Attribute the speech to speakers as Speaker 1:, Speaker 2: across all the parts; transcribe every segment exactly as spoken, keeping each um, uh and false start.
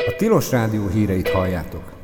Speaker 1: A Tilos Rádió híreit halljátok.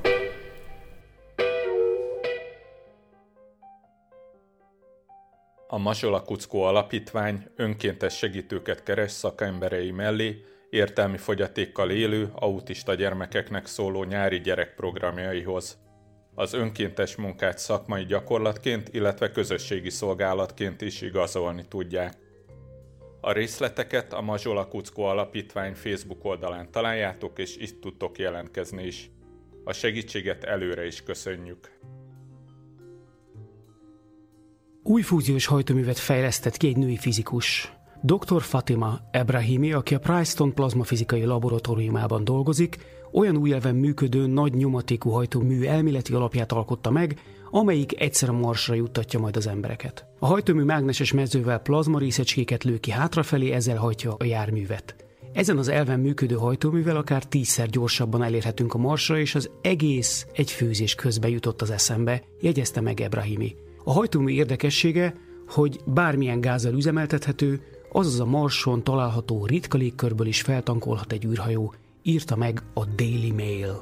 Speaker 2: A Mazsola Kuckó Alapítvány önkéntes segítőket keres szakemberei mellé értelmi fogyatékkal élő, autista gyermekeknek szóló nyári gyerekprogramjaihoz. Az önkéntes munkát szakmai gyakorlatként, illetve közösségi szolgálatként is igazolni tudják. A részleteket a Mazsola Kuckó Alapítvány Facebook oldalán találjátok, és itt tudtok jelentkezni is. A segítséget előre is köszönjük.
Speaker 3: Új fúziós hajtóművet fejlesztett ki egy női fizikus. doktor Fatima Ebrahimi, aki a Princeton plazmafizikai laboratóriumában dolgozik, olyan új elven működő nagy nyomatékú hajtómű elméleti alapját alkotta meg, amelyik egyszer a Marsra juttatja majd az embereket. A hajtómű mágneses mezővel plazmarészecskéket lő ki hátrafelé, ezzel hajtja a járművet. Ezen az elven működő hajtóművel akár tízszer gyorsabban elérhetünk a Marsra, és az egész egy főzés közben jutott az eszembe, jegyezte meg Ebrahimi. A hajtómű érdekessége, hogy bármilyen gázzal üzemeltethető, azaz a Marson található ritka légkörből is feltankolhat egy űrhajó, írta meg a Daily Mail.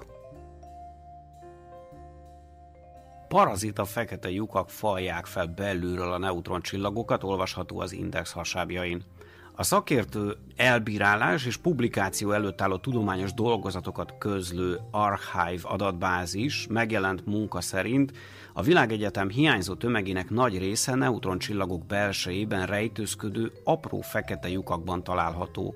Speaker 4: Parazita fekete lyukak falják fel belülről a neutroncsillagokat, olvasható az Index hasábjain. A szakértő elbírálás és publikáció előtt álló tudományos dolgozatokat közlő Archive adatbázis megjelent munka szerint a világegyetem hiányzó tömegének nagy része neutroncsillagok belsejében rejtőzködő apró fekete lyukakban található.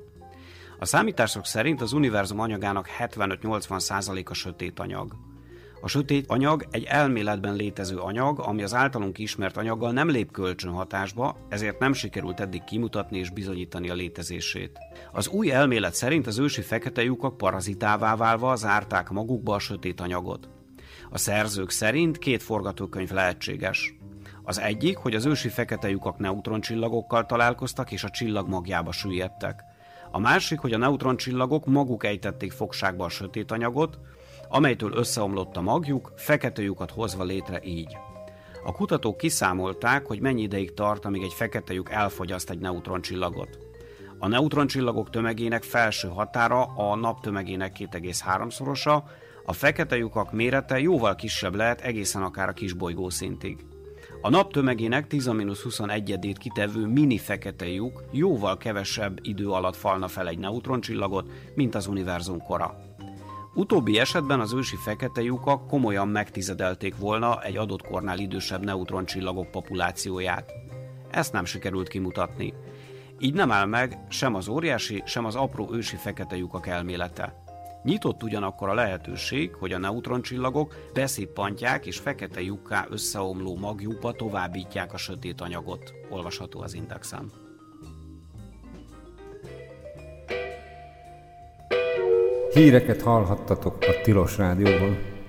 Speaker 4: A számítások szerint az univerzum anyagának hetvenöt-nyolcvan százaléka sötét anyag. A sötét anyag egy elméletben létező anyag, ami az általunk ismert anyaggal nem lép kölcsönhatásba, ezért nem sikerült eddig kimutatni és bizonyítani a létezését. Az új elmélet szerint az ősi fekete lyukak parazitává válva zárták magukba a sötét anyagot. A szerzők szerint két forgatókönyv lehetséges. Az egyik, hogy az ősi fekete lyukak neutroncsillagokkal találkoztak és a csillag magjába süllyedtek. A másik, hogy a neutroncsillagok maguk ejtették fogságba a sötét anyagot, amelytől összeomlott a magjuk, fekete lyukat hozva létre így. A kutatók kiszámolták, hogy mennyi ideig tart, amíg egy fekete lyuk elfogyaszt egy neutroncsillagot. A neutroncsillagok tömegének felső határa a nap tömegének két egész három-szorosa, a fekete lyukak mérete jóval kisebb lehet, egészen akár a kisbolygó szintig. A nap tömegének tíz a mínusz huszonegyedét kitevő mini fekete lyuk jóval kevesebb idő alatt falna fel egy neutroncsillagot, mint az univerzum kora. Utóbbi esetben az ősi fekete lyukak komolyan megtizedelték volna egy adott kornál idősebb neutroncsillagok populációját. Ezt nem sikerült kimutatni. Így nem áll meg sem az óriási, sem az apró ősi fekete lyukak elmélete. Nyitott ugyanakkor a lehetőség, hogy a neutroncsillagok beszippantják és fekete lyukká összeomló magjukba továbbítják a sötét anyagot. Olvasható az Indexen.
Speaker 1: Híreket hallhattatok a Tilos Rádióban.